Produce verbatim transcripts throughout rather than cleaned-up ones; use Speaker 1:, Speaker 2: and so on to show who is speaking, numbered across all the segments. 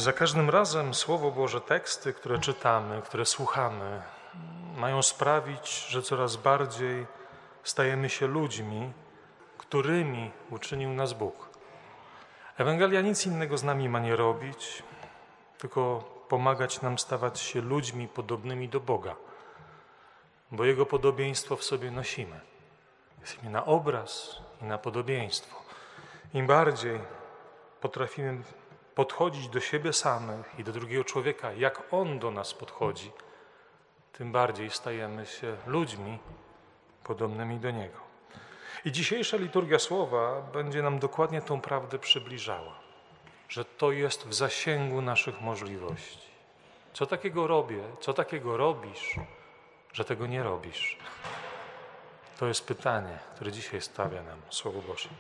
Speaker 1: Za każdym razem Słowo Boże, teksty, które czytamy, które słuchamy, mają sprawić, że coraz bardziej stajemy się ludźmi, którymi uczynił nas Bóg. Ewangelia nic innego z nami ma nie robić, tylko pomagać nam stawać się ludźmi podobnymi do Boga, bo Jego podobieństwo w sobie nosimy. Jesteśmy na obraz i na podobieństwo. Im bardziej potrafimy podchodzić do siebie samych i do drugiego człowieka, jak On do nas podchodzi, tym bardziej stajemy się ludźmi podobnymi do Niego. I dzisiejsza liturgia słowa będzie nam dokładnie tą prawdę przybliżała, że to jest w zasięgu naszych możliwości. Co takiego robię, co takiego robisz, że tego nie robisz? To jest pytanie, które dzisiaj stawia nam Słowo Boże.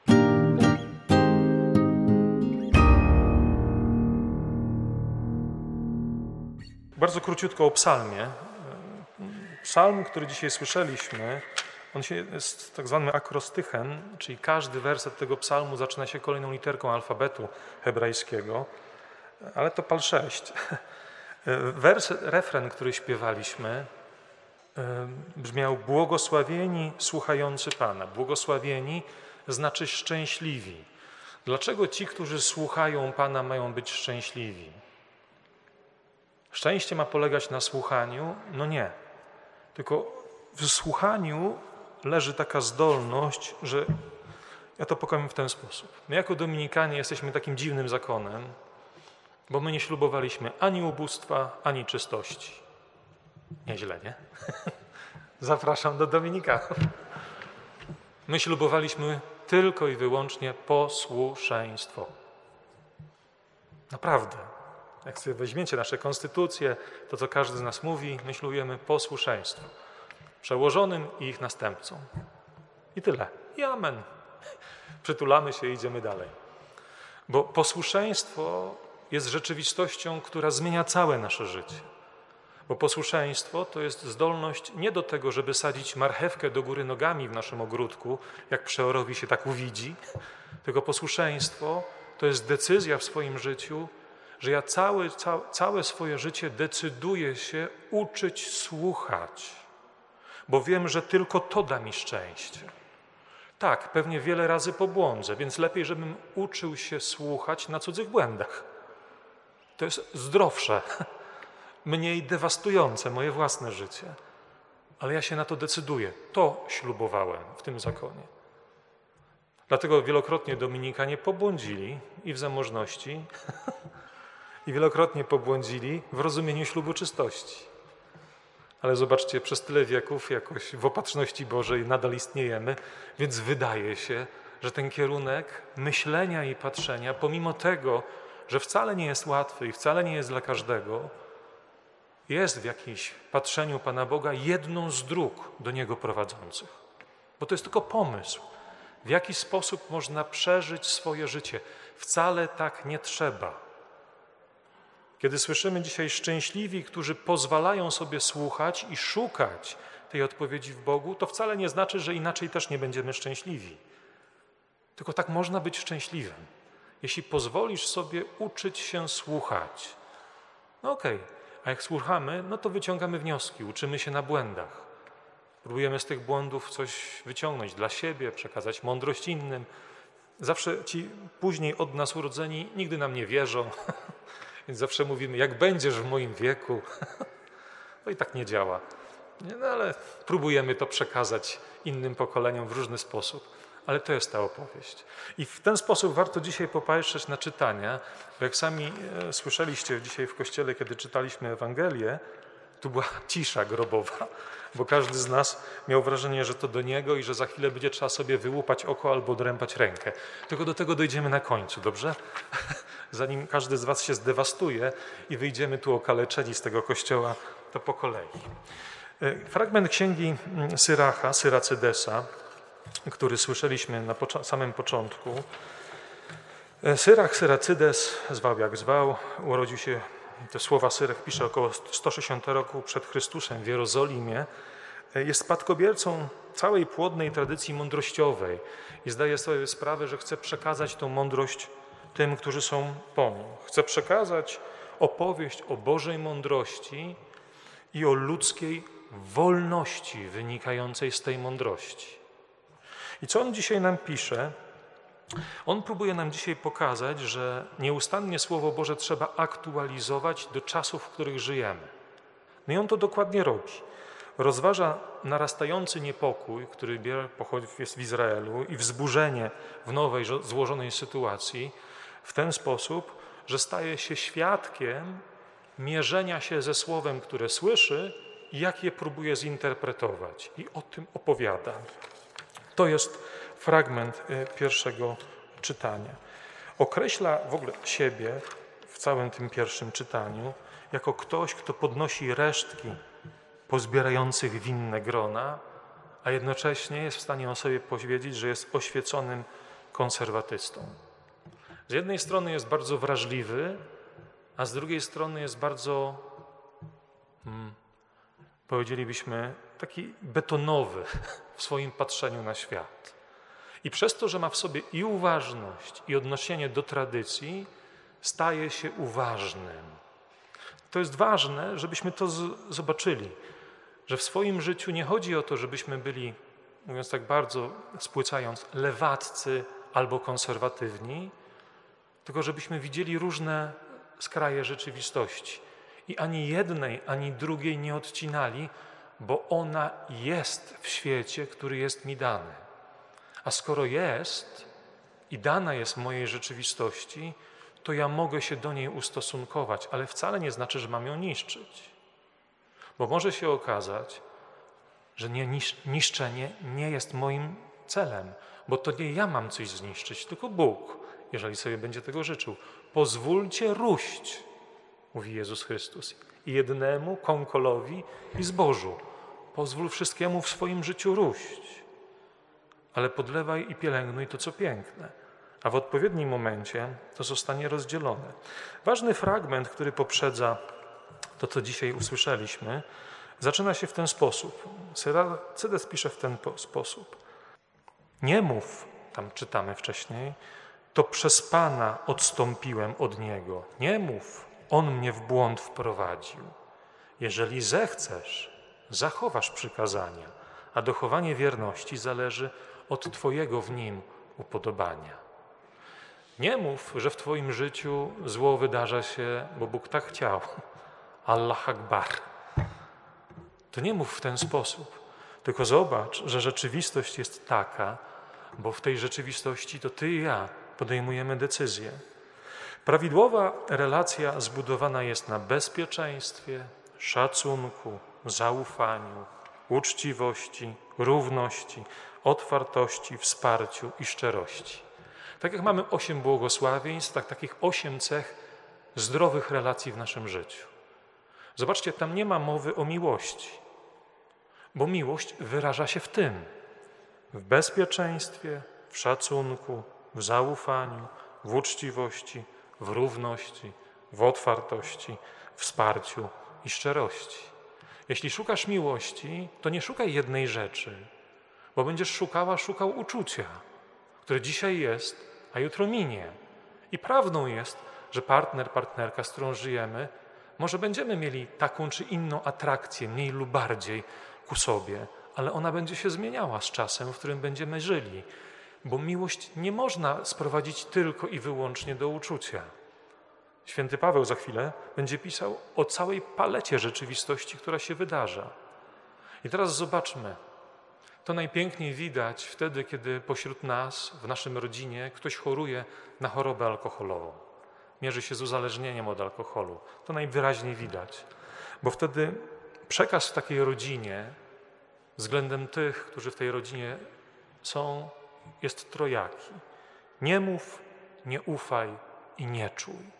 Speaker 1: Bardzo króciutko o psalmie. Psalm, który dzisiaj słyszeliśmy, on się jest tak zwanym akrostychem, czyli każdy werset tego psalmu zaczyna się kolejną literką alfabetu hebrajskiego, ale to pal sześć. Werset, refren, który śpiewaliśmy, brzmiał: błogosławieni słuchający Pana. Błogosławieni znaczy szczęśliwi. Dlaczego ci, którzy słuchają Pana, mają być szczęśliwi? Szczęście ma polegać na słuchaniu? No nie. Tylko w słuchaniu leży taka zdolność, że ja to powiem w ten sposób. My jako Dominikanie jesteśmy takim dziwnym zakonem, bo my nie ślubowaliśmy ani ubóstwa, ani czystości. Nieźle, nie? Zapraszam do Dominikanów. My ślubowaliśmy tylko i wyłącznie posłuszeństwo. Naprawdę. Jak sobie weźmiecie nasze konstytucje, to co każdy z nas mówi, my ślubujemy posłuszeństwo przełożonym i ich następcom. I tyle. I amen. Przytulamy się i idziemy dalej. Bo posłuszeństwo jest rzeczywistością, która zmienia całe nasze życie. Bo posłuszeństwo to jest zdolność nie do tego, żeby sadzić marchewkę do góry nogami w naszym ogródku, jak przeorowi się tak uwidzi, tylko posłuszeństwo to jest decyzja w swoim życiu, że ja całe, całe, całe swoje życie decyduję się uczyć słuchać, bo wiem, że tylko to da mi szczęście. Tak, pewnie wiele razy pobłądzę, więc lepiej, żebym uczył się słuchać na cudzych błędach. To jest zdrowsze, mniej dewastujące moje własne życie. Ale ja się na to decyduję. To ślubowałem w tym zakonie. Dlatego wielokrotnie Dominikanie pobłądzili i w zamożności, i wielokrotnie pobłądzili w rozumieniu ślubu czystości. Ale zobaczcie, przez tyle wieków jakoś w opatrzności Bożej nadal istniejemy, więc wydaje się, że ten kierunek myślenia i patrzenia, pomimo tego, że wcale nie jest łatwy i wcale nie jest dla każdego, jest w jakimś patrzeniu Pana Boga jedną z dróg do Niego prowadzących. Bo to jest tylko pomysł, w jaki sposób można przeżyć swoje życie. Wcale tak nie trzeba. Kiedy słyszymy dzisiaj szczęśliwi, którzy pozwalają sobie słuchać i szukać tej odpowiedzi w Bogu, to wcale nie znaczy, że inaczej też nie będziemy szczęśliwi. Tylko tak można być szczęśliwym. Jeśli pozwolisz sobie uczyć się słuchać. No okej, okay. A jak słuchamy, no to wyciągamy wnioski, uczymy się na błędach. Próbujemy z tych błędów coś wyciągnąć dla siebie, przekazać mądrość innym. Zawsze ci później od nas urodzeni nigdy nam nie wierzą. Więc zawsze mówimy, jak będziesz w moim wieku. No i tak nie działa. No ale próbujemy to przekazać innym pokoleniom w różny sposób. Ale to jest ta opowieść. I w ten sposób warto dzisiaj popatrzeć na czytania, bo jak sami e, słyszeliście dzisiaj w kościele, kiedy czytaliśmy Ewangelię, tu była cisza grobowa, bo każdy z nas miał wrażenie, że to do niego i że za chwilę będzie trzeba sobie wyłupać oko albo odrębać rękę. Tylko do tego dojdziemy na końcu, dobrze? Zanim każdy z was się zdewastuje i wyjdziemy tu okaleczeni z tego kościoła, to po kolei. Fragment księgi Syracha, Syracydesa, który słyszeliśmy na pocz- samym początku. Syrach, Syracydes, zwał jak zwał, urodził się, te słowa Syrach pisze około sto sześćdziesiątego roku przed Chrystusem w Jerozolimie. Jest spadkobiercą całej płodnej tradycji mądrościowej i zdaje sobie sprawę, że chce przekazać tą mądrość tym, którzy są po nim. Chce przekazać opowieść o Bożej mądrości i o ludzkiej wolności wynikającej z tej mądrości. I co on dzisiaj nam pisze? On próbuje nam dzisiaj pokazać, że nieustannie Słowo Boże trzeba aktualizować do czasów, w których żyjemy. No i on to dokładnie robi. Rozważa narastający niepokój, który pochodzi jest w Izraelu i wzburzenie w nowej, złożonej sytuacji w ten sposób, że staje się świadkiem mierzenia się ze Słowem, które słyszy i jak je próbuje zinterpretować. I o tym opowiada. To jest fragment pierwszego czytania. Określa w ogóle siebie w całym tym pierwszym czytaniu jako ktoś, kto podnosi resztki pozbierających winne grona, a jednocześnie jest w stanie o sobie powiedzieć, że jest oświeconym konserwatystą. Z jednej strony jest bardzo wrażliwy, a z drugiej strony jest bardzo, hmm, powiedzielibyśmy, taki betonowy w swoim patrzeniu na świat. I przez to, że ma w sobie i uważność, i odnoszenie do tradycji, staje się uważnym. To jest ważne, żebyśmy to z- zobaczyli, że w swoim życiu nie chodzi o to, żebyśmy byli, mówiąc tak bardzo spłycając, lewaccy albo konserwatywni, tylko żebyśmy widzieli różne skraje rzeczywistości i ani jednej, ani drugiej nie odcinali, bo ona jest w świecie, który jest mi dany. A skoro jest i dana jest mojej rzeczywistości, to ja mogę się do niej ustosunkować, ale wcale nie znaczy, że mam ją niszczyć. Bo może się okazać, że nie, niszczenie nie jest moim celem, bo to nie ja mam coś zniszczyć, tylko Bóg, jeżeli sobie będzie tego życzył. Pozwólcie róść, mówi Jezus Chrystus, i jednemu kąkolowi i zbożu. Pozwól wszystkiemu w swoim życiu róść, ale podlewaj i pielęgnuj to, co piękne, a w odpowiednim momencie to zostanie rozdzielone. Ważny fragment, który poprzedza to, co dzisiaj usłyszeliśmy, zaczyna się w ten sposób. Cydes pisze w ten sposób. Nie mów, tam czytamy wcześniej, to przez Pana odstąpiłem od Niego. Nie mów, On mnie w błąd wprowadził. Jeżeli zechcesz, zachowasz przykazania, a dochowanie wierności zależy od Twojego w Nim upodobania. Nie mów, że w Twoim życiu zło wydarza się, bo Bóg tak chciał. Allah Akbar. To nie mów w ten sposób, tylko zobacz, że rzeczywistość jest taka, bo w tej rzeczywistości to Ty i ja podejmujemy decyzje. Prawidłowa relacja zbudowana jest na bezpieczeństwie, szacunku, zaufaniu, uczciwości, równości, otwartości, wsparciu i szczerości. Tak jak mamy osiem błogosławieństw, tak takich osiem cech zdrowych relacji w naszym życiu. Zobaczcie, tam nie ma mowy o miłości, bo miłość wyraża się w tym, w bezpieczeństwie, w szacunku, w zaufaniu, w uczciwości, w równości, w otwartości, w wsparciu i szczerości. Jeśli szukasz miłości, to nie szukaj jednej rzeczy, bo będziesz szukała, szukał uczucia, które dzisiaj jest, a jutro minie. I prawdą jest, że partner, partnerka, z którą żyjemy, może będziemy mieli taką czy inną atrakcję, mniej lub bardziej ku sobie, ale ona będzie się zmieniała z czasem, w którym będziemy żyli, bo miłość nie można sprowadzić tylko i wyłącznie do uczucia. Święty Paweł za chwilę będzie pisał o całej palecie rzeczywistości, która się wydarza. I teraz zobaczmy. To najpiękniej widać wtedy, kiedy pośród nas, w naszym rodzinie, ktoś choruje na chorobę alkoholową. Mierzy się z uzależnieniem od alkoholu. To najwyraźniej widać. Bo wtedy przekaz w takiej rodzinie względem tych, którzy w tej rodzinie są, jest trojaki. Nie mów, nie ufaj i nie czuj.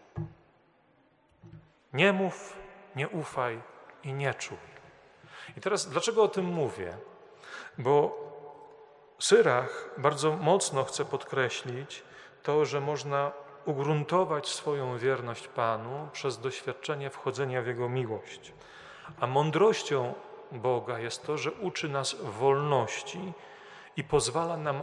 Speaker 1: Nie mów, nie ufaj i nie czuj. I teraz dlaczego o tym mówię? Bo Syrach bardzo mocno chce podkreślić to, że można ugruntować swoją wierność Panu przez doświadczenie wchodzenia w Jego miłość. A mądrością Boga jest to, że uczy nas wolności i pozwala nam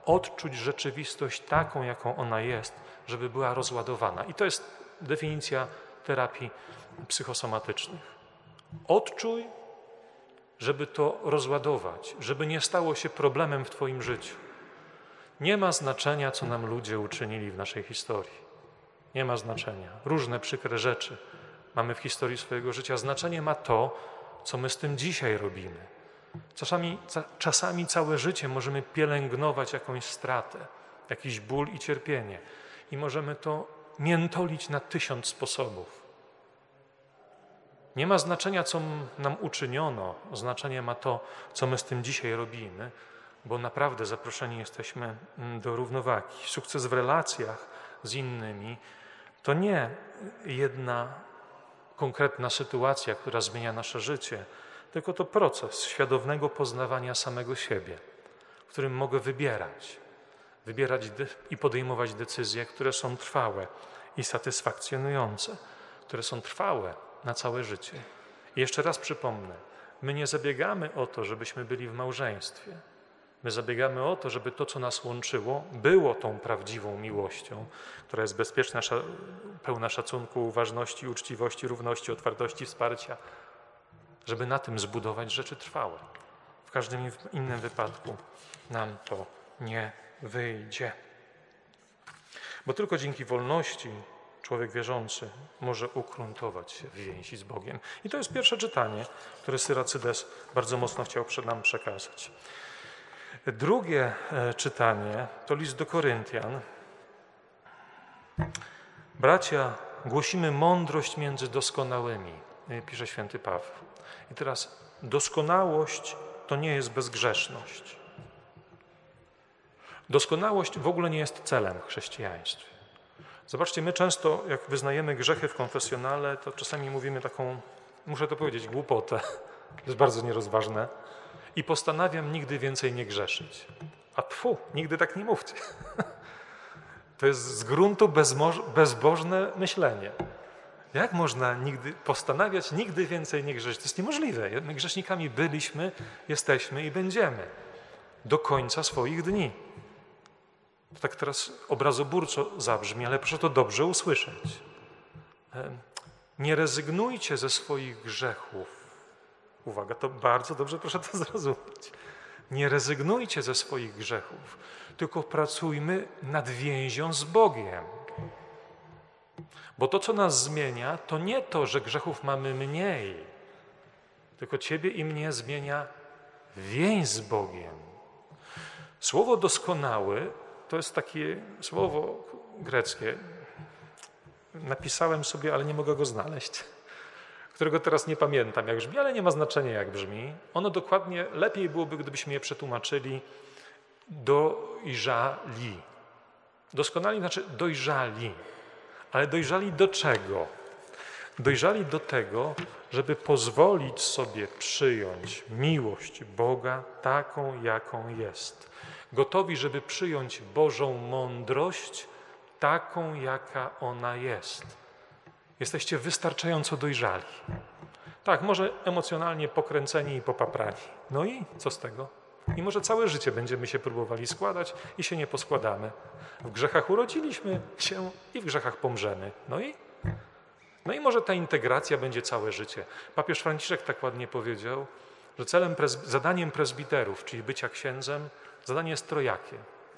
Speaker 1: odczuć rzeczywistość taką, jaką ona jest, żeby była rozładowana. I to jest definicja terapii psychosomatycznych. Odczuj, żeby to rozładować, żeby nie stało się problemem w twoim życiu. Nie ma znaczenia, co nam ludzie uczynili w naszej historii. Nie ma znaczenia. Różne przykre rzeczy mamy w historii swojego życia. Znaczenie ma to, co my z tym dzisiaj robimy. Czasami, czasami całe życie możemy pielęgnować jakąś stratę, jakiś ból i cierpienie i możemy to miętolić na tysiąc sposobów. Nie ma znaczenia, co nam uczyniono, znaczenie ma to, co my z tym dzisiaj robimy, bo naprawdę zaproszeni jesteśmy do równowagi. Sukces w relacjach z innymi to nie jedna konkretna sytuacja, która zmienia nasze życie, tylko to proces świadomego poznawania samego siebie, w którym mogę wybierać, wybierać i podejmować decyzje, które są trwałe i satysfakcjonujące, które są trwałe na całe życie. I jeszcze raz przypomnę, my nie zabiegamy o to, żebyśmy byli w małżeństwie. My zabiegamy o to, żeby to, co nas łączyło, było tą prawdziwą miłością, która jest bezpieczna, pełna szacunku, uważności, uczciwości, równości, otwartości, wsparcia, żeby na tym zbudować rzeczy trwałe. W każdym innym wypadku nam to nie wyjdzie. Bo tylko dzięki wolności człowiek wierzący może ugruntować się w więzi z Bogiem. I to jest pierwsze czytanie, które Syracydes bardzo mocno chciał przed nam przekazać. Drugie czytanie to list do Koryntian. Bracia, głosimy mądrość między doskonałymi, pisze święty Paweł. I teraz doskonałość to nie jest bezgrzeszność. Doskonałość w ogóle nie jest celem w chrześcijaństwie. Zobaczcie, my często, jak wyznajemy grzechy w konfesjonale, to czasami mówimy taką, muszę to powiedzieć, głupotę. To jest bardzo nierozważne. I postanawiam nigdy więcej nie grzeszyć. A tfu, nigdy tak nie mówcie. To jest z gruntu bezbożne myślenie. Jak można nigdy postanawiać nigdy więcej nie grzeszyć? To jest niemożliwe. My grzesznikami byliśmy, jesteśmy i będziemy do końca swoich dni. To tak teraz obrazoburczo zabrzmi, ale proszę to dobrze usłyszeć. Nie rezygnujcie ze swoich grzechów. Uwaga, to bardzo dobrze proszę to zrozumieć. Nie rezygnujcie ze swoich grzechów, tylko pracujmy nad więzią z Bogiem. Bo to, co nas zmienia, to nie to, że grzechów mamy mniej, tylko ciebie i mnie zmienia więź z Bogiem. Słowo doskonały to jest takie słowo greckie. Napisałem sobie, ale nie mogę go znaleźć, którego teraz nie pamiętam, jak brzmi, ale nie ma znaczenia, jak brzmi. Ono dokładnie, lepiej byłoby, gdybyśmy je przetłumaczyli dojrzali. Doskonali znaczy dojrzali. Ale dojrzali do czego? Dojrzali do tego, żeby pozwolić sobie przyjąć miłość Boga taką, jaką jest. Gotowi, żeby przyjąć Bożą mądrość taką, jaka ona jest. Jesteście wystarczająco dojrzali. Tak, może emocjonalnie pokręceni i popaprani. No i co z tego? I może całe życie będziemy się próbowali składać i się nie poskładamy. W grzechach urodziliśmy się i w grzechach pomrzemy. No i? No i może ta integracja będzie całe życie. Papież Franciszek tak ładnie powiedział, że celem, zadaniem prezbiterów, czyli bycia księdzem, zadanie jest trojakie.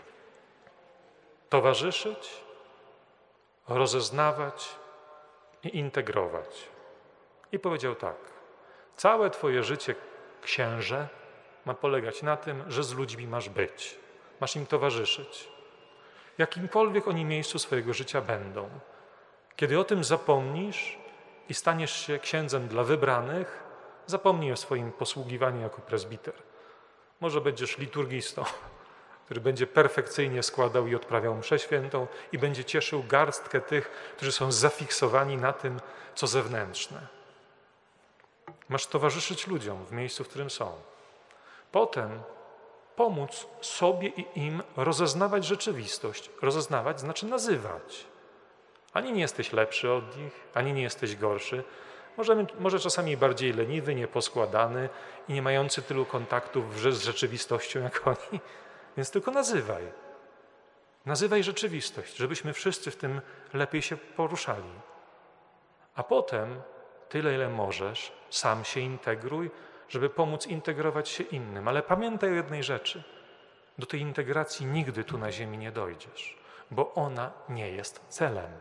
Speaker 1: Towarzyszyć, rozeznawać i integrować. I powiedział tak, całe twoje życie, księże, ma polegać na tym, że z ludźmi masz być, masz im towarzyszyć. Jakimkolwiek oni miejscu swojego życia będą. Kiedy o tym zapomnisz i staniesz się księdzem dla wybranych, zapomnij o swoim posługiwaniu jako prezbiter. Może będziesz liturgistą, który będzie perfekcyjnie składał i odprawiał mszę świętą i będzie cieszył garstkę tych, którzy są zafiksowani na tym, co zewnętrzne. Masz towarzyszyć ludziom w miejscu, w którym są. Potem pomóc sobie i im rozeznawać rzeczywistość. Rozeznawać znaczy nazywać. Ani nie jesteś lepszy od nich, ani nie jesteś gorszy. Może, może czasami bardziej leniwy, nieposkładany i nie mający tylu kontaktów z rzeczywistością jak oni. Więc tylko nazywaj. Nazywaj rzeczywistość, żebyśmy wszyscy w tym lepiej się poruszali. A potem, tyle ile możesz, sam się integruj, żeby pomóc integrować się innym. Ale pamiętaj o jednej rzeczy. Do tej integracji nigdy tu na ziemi nie dojdziesz, bo ona nie jest celem.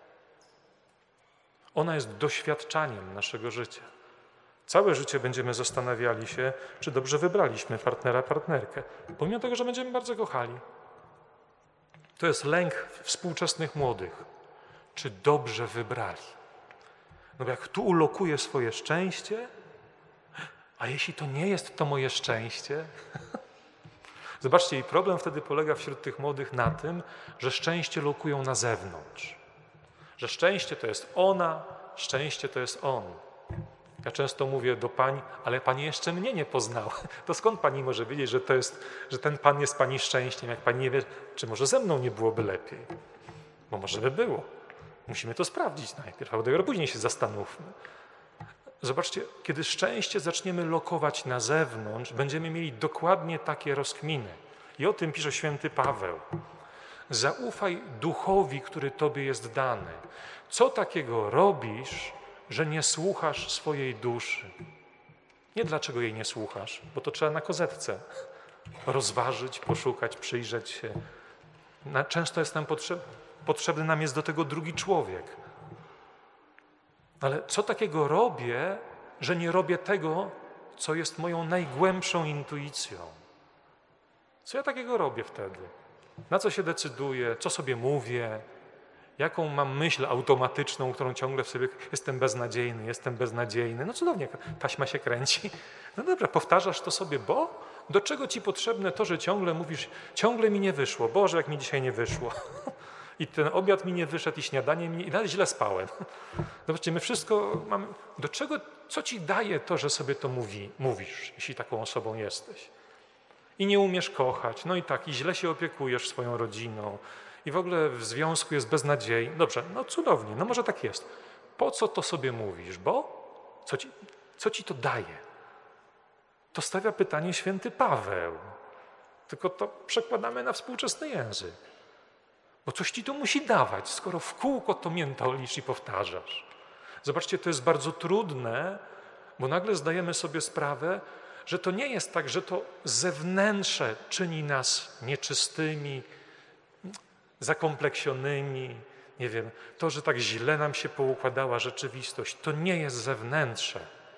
Speaker 1: Ona jest doświadczaniem naszego życia. Całe życie będziemy zastanawiali się, czy dobrze wybraliśmy partnera, partnerkę, pomimo tego, że będziemy bardzo kochali. To jest lęk współczesnych młodych. Czy dobrze wybrali? No bo jak tu ulokuję swoje szczęście, a jeśli to nie jest to moje szczęście? Zobaczcie, i problem wtedy polega wśród tych młodych na tym, że szczęście lokują na zewnątrz. Że szczęście to jest ona, szczęście to jest on. Ja często mówię do pań, ale pani jeszcze mnie nie poznała. To skąd pani może wiedzieć, że, to jest, że ten pan jest pani szczęściem, jak pani nie wie, czy może ze mną nie byłoby lepiej? Bo może by było. Musimy to sprawdzić najpierw, a dopiero później się zastanówmy. Zobaczcie, kiedy szczęście zaczniemy lokować na zewnątrz, będziemy mieli dokładnie takie rozkminy. I o tym pisze święty Paweł. Zaufaj duchowi, który tobie jest dany. Co takiego robisz, że nie słuchasz swojej duszy? Nie dlaczego jej nie słuchasz, bo to trzeba na kozetce rozważyć, poszukać, przyjrzeć się. Często jest nam potrzebny, potrzebny nam jest do tego drugi człowiek. Ale co takiego robię, że nie robię tego, co jest moją najgłębszą intuicją? Co ja takiego robię wtedy? Na co się decyduję? Co sobie mówię? Jaką mam myśl automatyczną, którą ciągle w sobie jestem beznadziejny, jestem beznadziejny. No cudownie, taśma się kręci. No dobra, powtarzasz to sobie, bo? Do czego ci potrzebne to, że ciągle mówisz, ciągle mi nie wyszło, Boże, jak mi dzisiaj nie wyszło. I ten obiad mi nie wyszedł, i śniadanie mi nie... I nawet źle spałem. Zobaczcie, my wszystko mamy... Do czego, co ci daje to, że sobie to mówi, mówisz, jeśli taką osobą jesteś? I nie umiesz kochać, no i tak, i źle się opiekujesz swoją rodziną, i w ogóle w związku jest beznadziejny. Dobrze, no cudownie, no może tak jest. Po co to sobie mówisz? Bo co ci, co ci to daje? To stawia pytanie święty Paweł. Tylko to przekładamy na współczesny język. Bo coś ci to musi dawać, skoro w kółko to miętolisz i powtarzasz. Zobaczcie, to jest bardzo trudne, bo nagle zdajemy sobie sprawę, że to nie jest tak, że to zewnętrze czyni nas nieczystymi, zakompleksionymi, nie wiem, to, że tak źle nam się poukładała rzeczywistość, to nie jest zewnętrze,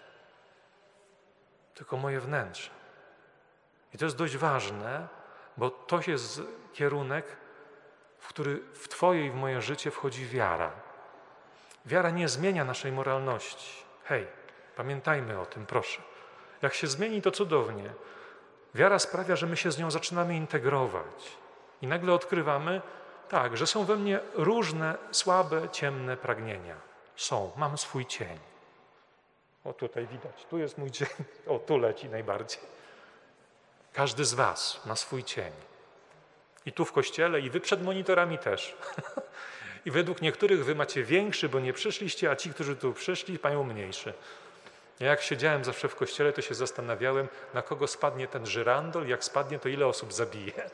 Speaker 1: tylko moje wnętrze. I to jest dość ważne, bo to jest kierunek, w który w twoje i w moje życie wchodzi wiara. Wiara nie zmienia naszej moralności. Hej, pamiętajmy o tym, proszę. Jak się zmieni, to cudownie. Wiara sprawia, że my się z nią zaczynamy integrować. I nagle odkrywamy, tak, że są we mnie różne, słabe, ciemne pragnienia. Są, mam swój cień. O, tutaj widać, tu jest mój cień. O, tu leci najbardziej. Każdy z was ma swój cień. I tu w kościele, i wy przed monitorami też. I według niektórych wy macie większy, bo nie przyszliście, a ci, którzy tu przyszli, mają mniejszy. Ja jak siedziałem zawsze w kościele, to się zastanawiałem, na kogo spadnie ten żyrandol, jak spadnie, to ile osób zabije.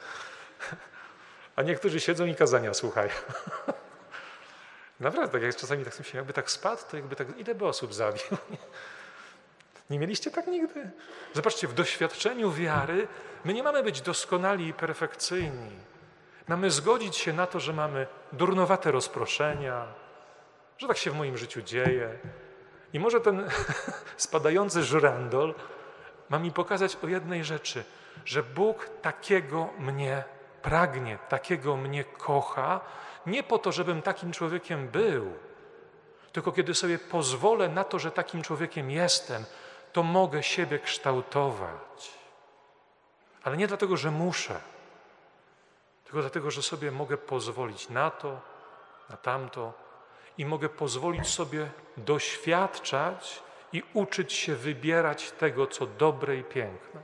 Speaker 1: A niektórzy siedzą i kazania słuchają. Naprawdę, tak jak czasami tak sobie, jakby tak spadł, to jakby tak, ile by osób zabił? Nie mieliście tak nigdy? Zobaczcie, w doświadczeniu wiary my nie mamy być doskonali i perfekcyjni. Mamy zgodzić się na to, że mamy durnowate rozproszenia, że tak się w moim życiu dzieje. I może ten spadający żyrandol ma mi pokazać o jednej rzeczy, że Bóg takiego mnie pragnie, takiego mnie kocha, nie po to, żebym takim człowiekiem był, tylko kiedy sobie pozwolę na to, że takim człowiekiem jestem, to mogę siebie kształtować. Ale nie dlatego, że muszę, tylko dlatego, że sobie mogę pozwolić na to, na tamto i mogę pozwolić sobie doświadczać i uczyć się wybierać tego, co dobre i piękne.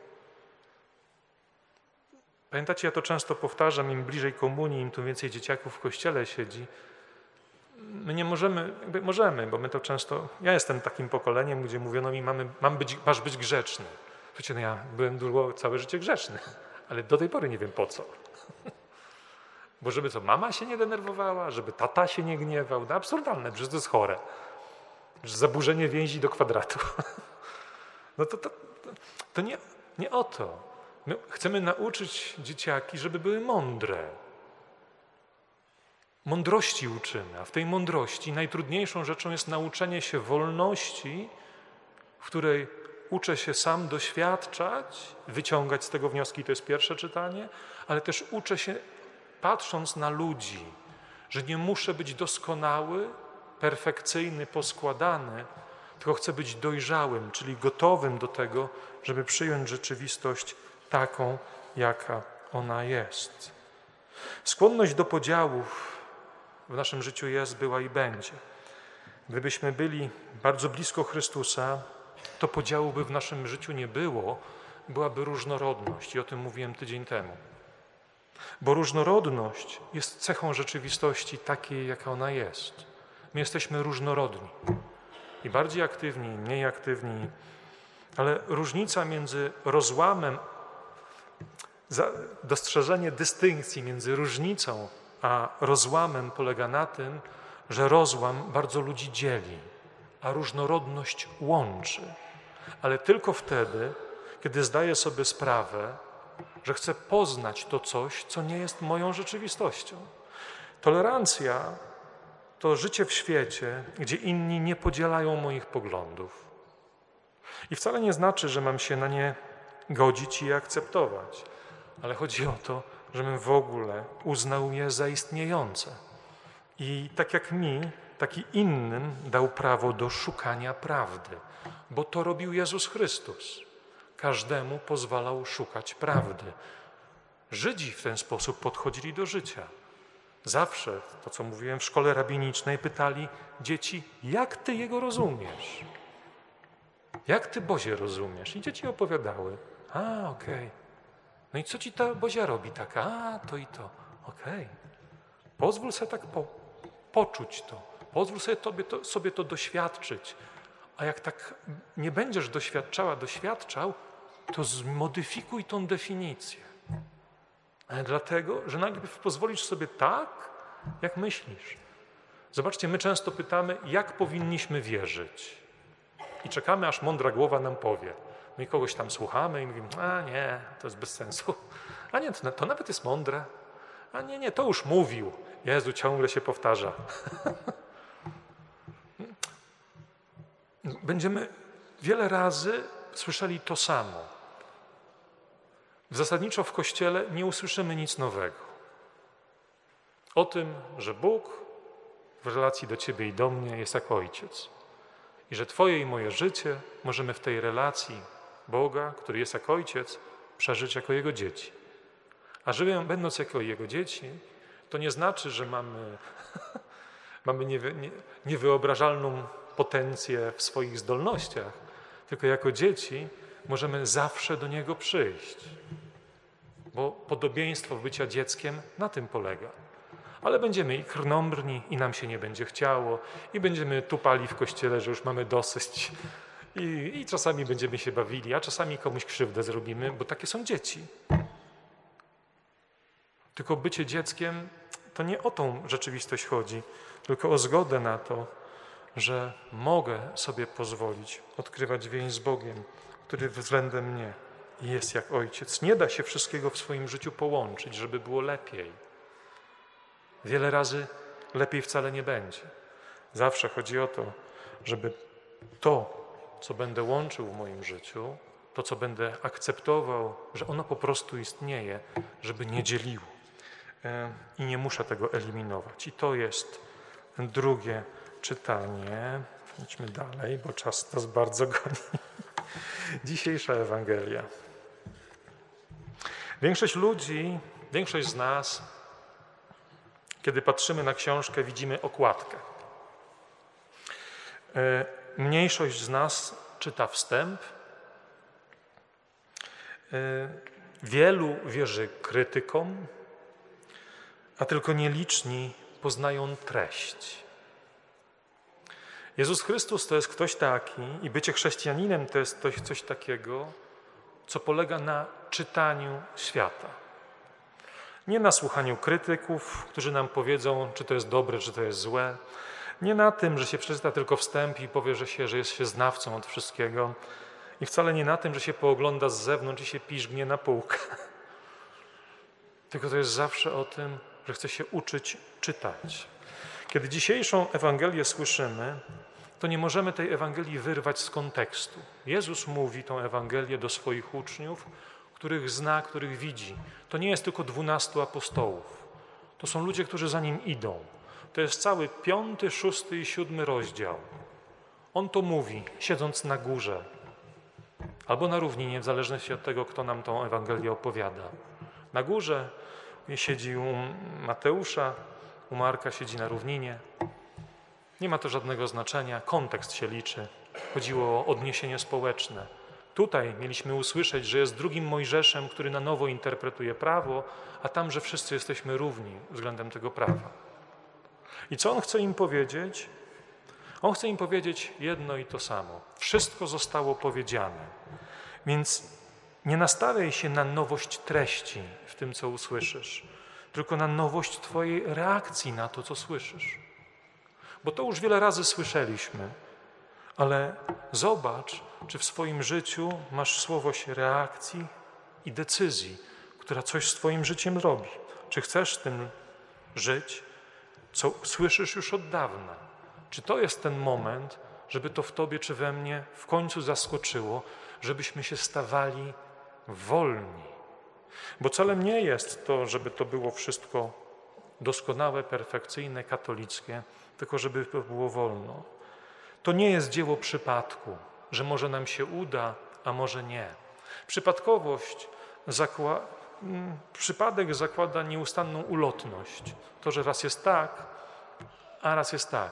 Speaker 1: Pamiętacie, ja to często powtarzam, im bliżej komunii, im tu więcej dzieciaków w kościele siedzi. My nie możemy, jakby możemy, bo my to często, ja jestem takim pokoleniem, gdzie mówiono mi, mamy, mam być, masz być grzeczny. Słuchajcie, no ja byłem długo całe życie grzeczny, ale do tej pory nie wiem po co. Bo żeby to mama się nie denerwowała, żeby tata się nie gniewał, no absurdalne, przecież to jest chore. Że zaburzenie więzi do kwadratu. No to, to, to, to nie, nie o to. My chcemy nauczyć dzieciaki, żeby były mądre. Mądrości uczymy, a w tej mądrości najtrudniejszą rzeczą jest nauczenie się wolności, w której uczę się sam doświadczać, wyciągać z tego wnioski, to jest pierwsze czytanie, ale też uczę się patrząc na ludzi, że nie muszę być doskonały, perfekcyjny, poskładany, tylko chcę być dojrzałym, czyli gotowym do tego, żeby przyjąć rzeczywistość taką, jaka ona jest. Skłonność do podziałów w naszym życiu jest, była i będzie. Gdybyśmy byli bardzo blisko Chrystusa, to podziału by w naszym życiu nie było, byłaby różnorodność i o tym mówiłem tydzień temu. Bo różnorodność jest cechą rzeczywistości takiej, jaka ona jest. My jesteśmy różnorodni i bardziej aktywni, i mniej aktywni, ale różnica między rozłamem, dostrzeżenie dystynkcji między różnicą a rozłamem polega na tym, że rozłam bardzo ludzi dzieli, a różnorodność łączy. Ale tylko wtedy, kiedy zdaję sobie sprawę, że chcę poznać to coś, co nie jest moją rzeczywistością. Tolerancja to życie w świecie, gdzie inni nie podzielają moich poglądów. I wcale nie znaczy, że mam się na nie godzić i je akceptować, ale chodzi o to, żebym w ogóle uznał je za istniejące. I tak jak mi, tak i innym dał prawo do szukania prawdy, bo to robił Jezus Chrystus. Każdemu pozwalał szukać prawdy. Żydzi w ten sposób podchodzili do życia. Zawsze, to co mówiłem w szkole rabinicznej, pytali dzieci, jak ty Jego rozumiesz? Jak ty Bozie rozumiesz? I dzieci opowiadały. A, okej. Okay. No i co ci ta Bozia robi taka? A, to i to. Okej. Okay. Pozwól sobie tak po, poczuć to. Pozwól sobie, tobie to, sobie to doświadczyć. A jak tak nie będziesz doświadczała, doświadczał, to zmodyfikuj tą definicję. Ale dlatego, że najpierw pozwolisz sobie tak, jak myślisz. Zobaczcie, my często pytamy, jak powinniśmy wierzyć. I czekamy, aż mądra głowa nam powie. My kogoś tam słuchamy i mówimy, a nie, to jest bez sensu. A nie, to, to nawet jest mądre. A nie, nie, to już mówił. Jezu, ciągle się powtarza. Będziemy wiele razy słyszeli to samo. Zasadniczo w Kościele nie usłyszymy nic nowego. O tym, że Bóg w relacji do ciebie i do mnie jest jak Ojciec. I że twoje i moje życie możemy w tej relacji Boga, który jest jak Ojciec, przeżyć jako Jego dzieci. A żyjąc, będąc jako Jego dzieci, to nie znaczy, że mamy, mamy niewy, nie, niewyobrażalną potencję w swoich zdolnościach, tylko jako dzieci możemy zawsze do Niego przyjść. Bo podobieństwo bycia dzieckiem na tym polega. Ale będziemy i krnąbrni, i nam się nie będzie chciało, i będziemy tupali w kościele, że już mamy dosyć. I, I czasami będziemy się bawili, a czasami komuś krzywdę zrobimy, bo takie są dzieci. Tylko bycie dzieckiem to nie o tą rzeczywistość chodzi, tylko o zgodę na to, że mogę sobie pozwolić odkrywać więź z Bogiem, który względem mnie jest jak Ojciec. Nie da się wszystkiego w swoim życiu połączyć, żeby było lepiej. Wiele razy lepiej wcale nie będzie. Zawsze chodzi o to, żeby to, co będę łączył w moim życiu, to, co będę akceptował, że ono po prostu istnieje, żeby nie dzieliło. I nie muszę tego eliminować. I to jest drugie czytanie. Idźmy dalej, bo czas nas bardzo goni. Dzisiejsza Ewangelia. Większość ludzi, większość z nas, kiedy patrzymy na książkę, widzimy okładkę. Mniejszość z nas czyta wstęp. Wielu wierzy krytykom, a tylko nieliczni poznają treść. Jezus Chrystus to jest ktoś taki i bycie chrześcijaninem to jest coś, coś takiego, co polega na czytaniu świata. Nie na słuchaniu krytyków, którzy nam powiedzą, czy to jest dobre, czy to jest złe. Nie na tym, że się przeczyta tylko wstęp i powie, że, się, że jest się znawcą od wszystkiego. I wcale nie na tym, że się poogląda z zewnątrz i się piżgnie na półkę. Tylko to jest zawsze o tym, że chce się uczyć czytać. Kiedy dzisiejszą Ewangelię słyszymy, to nie możemy tej Ewangelii wyrwać z kontekstu. Jezus mówi tą Ewangelię do swoich uczniów, których zna, których widzi. To nie jest tylko dwunastu apostołów. To są ludzie, którzy za Nim idą. To jest cały piąty, szósty i siódmy rozdział. On to mówi, siedząc na górze albo na równinie, w zależności od tego, kto nam tą Ewangelię opowiada. Na górze siedzi u Mateusza, u Marka siedzi na równinie. Nie ma to żadnego znaczenia, kontekst się liczy. Chodziło o odniesienie społeczne. Tutaj mieliśmy usłyszeć, że jest drugim Mojżeszem, który na nowo interpretuje prawo, a tam, że wszyscy jesteśmy równi względem tego prawa. I co on chce im powiedzieć? On chce im powiedzieć jedno i to samo. Wszystko zostało powiedziane. Więc nie nastawiaj się na nowość treści w tym, co usłyszysz, tylko na nowość twojej reakcji na to, co słyszysz. Bo to już wiele razy słyszeliśmy, ale zobacz, czy w swoim życiu masz słowość reakcji i decyzji, która coś z twoim życiem robi. Czy chcesz tym żyć, co słyszysz już od dawna? Czy to jest ten moment, żeby to w tobie czy we mnie w końcu zaskoczyło, żebyśmy się stawali wolni? Bo celem nie jest to, żeby to było wszystko doskonałe, perfekcyjne, katolickie, tylko żeby to było wolno. To nie jest dzieło przypadku, że może nam się uda, a może nie. Przypadkowość, zakła... przypadek zakłada nieustanną ulotność. To, że raz jest tak, a raz jest tak.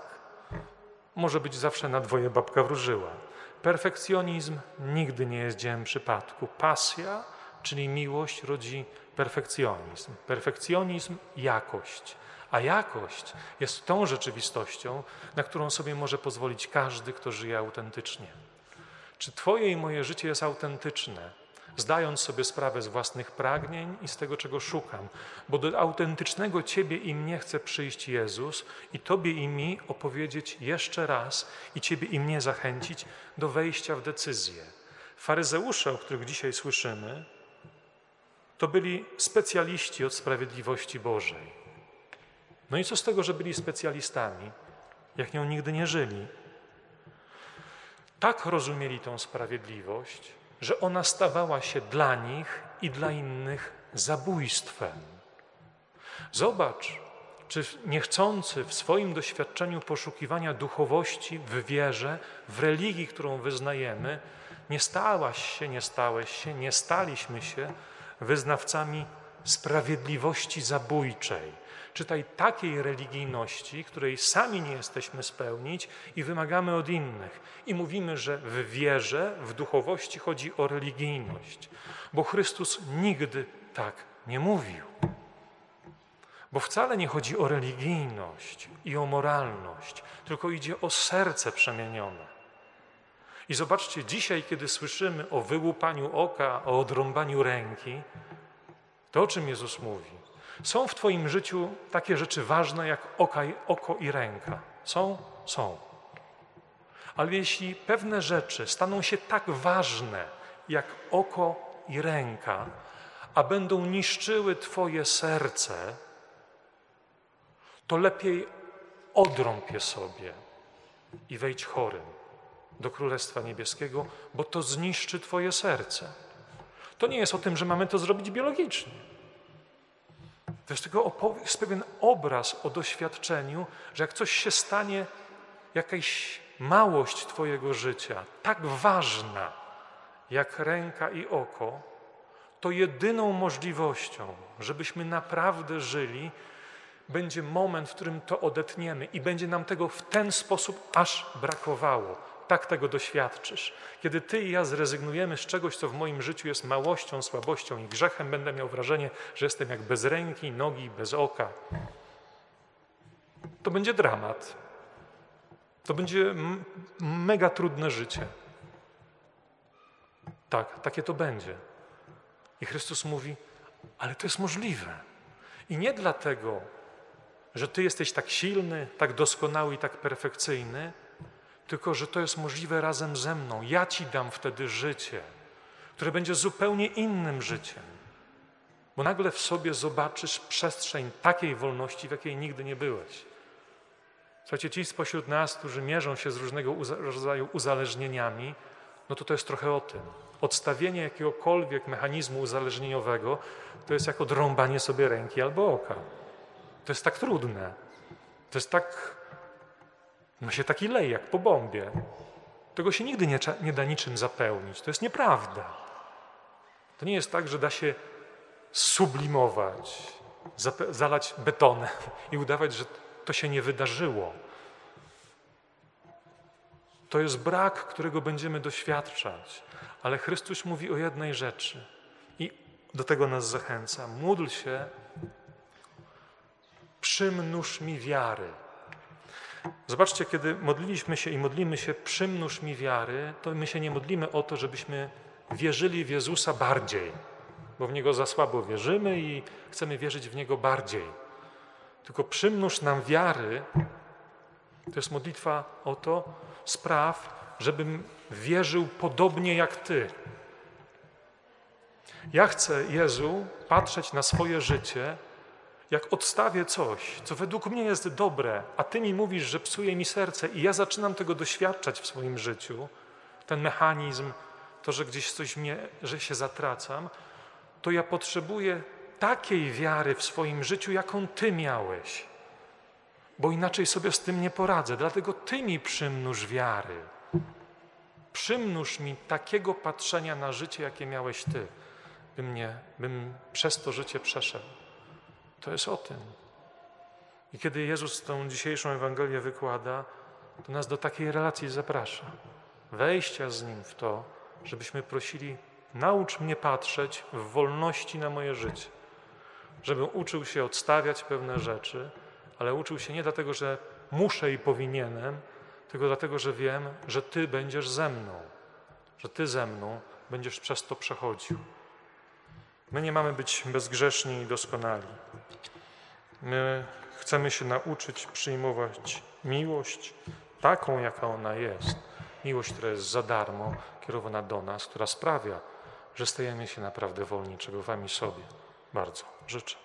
Speaker 1: Może być zawsze na dwoje babka wróżyła. Perfekcjonizm nigdy nie jest dziełem przypadku. Pasja, czyli miłość, rodzi perfekcjonizm. Perfekcjonizm – jakość. A jakość jest tą rzeczywistością, na którą sobie może pozwolić każdy, kto żyje autentycznie. Czy twoje i moje życie jest autentyczne, zdając sobie sprawę z własnych pragnień i z tego, czego szukam? Bo do autentycznego ciebie i mnie chce przyjść Jezus i tobie i mi opowiedzieć jeszcze raz i ciebie i mnie zachęcić do wejścia w decyzję. Faryzeusze, o których dzisiaj słyszymy, to byli specjaliści od sprawiedliwości Bożej. No i co z tego, że byli specjalistami, jak nią nigdy nie żyli? Tak rozumieli tą sprawiedliwość, że ona stawała się dla nich i dla innych zabójstwem. Zobacz, czy niechcący w swoim doświadczeniu poszukiwania duchowości w wierze, w religii, którą wyznajemy, nie stałaś się, nie stałeś się, nie staliśmy się wyznawcami sprawiedliwości zabójczej. Czytaj takiej religijności, której sami nie jesteśmy spełnić i wymagamy od innych. I mówimy, że w wierze, w duchowości chodzi o religijność. Bo Chrystus nigdy tak nie mówił. Bo wcale nie chodzi o religijność i o moralność, tylko idzie o serce przemienione. I zobaczcie, dzisiaj, kiedy słyszymy o wyłupaniu oka, o odrąbaniu ręki, to o czym Jezus mówi? Są w twoim życiu takie rzeczy ważne jak oka, oko i ręka. Są? Są. Ale jeśli pewne rzeczy staną się tak ważne jak oko i ręka, a będą niszczyły twoje serce, to lepiej odrąb je sobie i wejdź chorym do Królestwa Niebieskiego, bo to zniszczy twoje serce. To nie jest o tym, że mamy to zrobić biologicznie. To jest tylko jest pewien obraz o doświadczeniu, że jak coś się stanie, jakaś małość twojego życia, tak ważna jak ręka i oko, to jedyną możliwością, żebyśmy naprawdę żyli, będzie moment, w którym to odetniemy i będzie nam tego w ten sposób aż brakowało. Tak tego doświadczysz. Kiedy ty i ja zrezygnujemy z czegoś, co w moim życiu jest małością, słabością i grzechem, będę miał wrażenie, że jestem jak bez ręki, nogi, bez oka. To będzie dramat. To będzie m- mega trudne życie. Tak, takie to będzie. I Chrystus mówi, ale to jest możliwe. I nie dlatego, że Ty jesteś tak silny, tak doskonały i tak perfekcyjny, tylko że to jest możliwe razem ze mną. Ja Ci dam wtedy życie, które będzie zupełnie innym życiem. Bo nagle w sobie zobaczysz przestrzeń takiej wolności, w jakiej nigdy nie byłeś. Słuchajcie, ci spośród nas, którzy mierzą się z różnego uza- rodzaju uzależnieniami, no to to jest trochę o tym. Odstawienie jakiegokolwiek mechanizmu uzależnieniowego to jest jak odrąbanie sobie ręki albo oka. To jest tak trudne. To jest tak, no się taki lej jak po bombie. Tego się nigdy nie, nie da niczym zapełnić. To jest nieprawda. To nie jest tak, że da się sublimować, zape- zalać betonem i udawać, że to się nie wydarzyło. To jest brak, którego będziemy doświadczać. Ale Chrystus mówi o jednej rzeczy i do tego nas zachęca. Módl się, przymnóż mi wiary. Zobaczcie, kiedy modliliśmy się i modlimy się, przymnóż mi wiary, to my się nie modlimy o to, żebyśmy wierzyli w Jezusa bardziej, bo w Niego za słabo wierzymy i chcemy wierzyć w Niego bardziej. Tylko przymnóż nam wiary, to jest modlitwa o to, spraw, żebym wierzył podobnie jak Ty. Ja chcę, Jezu, patrzeć na swoje życie, jak odstawię coś, co według mnie jest dobre, a Ty mi mówisz, że psuje mi serce i ja zaczynam tego doświadczać w swoim życiu, ten mechanizm, to, że gdzieś coś mnie, że się zatracam, to ja potrzebuję takiej wiary w swoim życiu, jaką Ty miałeś. Bo inaczej sobie z tym nie poradzę. Dlatego Ty mi przymnóż wiary. Przymnóż mi takiego patrzenia na życie, jakie miałeś Ty, bym, nie, bym przez to życie przeszedł. To jest o tym. I kiedy Jezus tą dzisiejszą Ewangelię wykłada, to nas do takiej relacji zaprasza. Wejścia z Nim w to, żebyśmy prosili, naucz mnie patrzeć w wolności na moje życie. Żebym uczył się odstawiać pewne rzeczy, ale uczył się nie dlatego, że muszę i powinienem, tylko dlatego, że wiem, że Ty będziesz ze mną, że Ty ze mną będziesz przez to przechodził. My nie mamy być bezgrzeszni i doskonali. My chcemy się nauczyć przyjmować miłość taką, jaka ona jest. Miłość, która jest za darmo, kierowana do nas, która sprawia, że stajemy się naprawdę wolni, czego Wam i sobie bardzo życzę.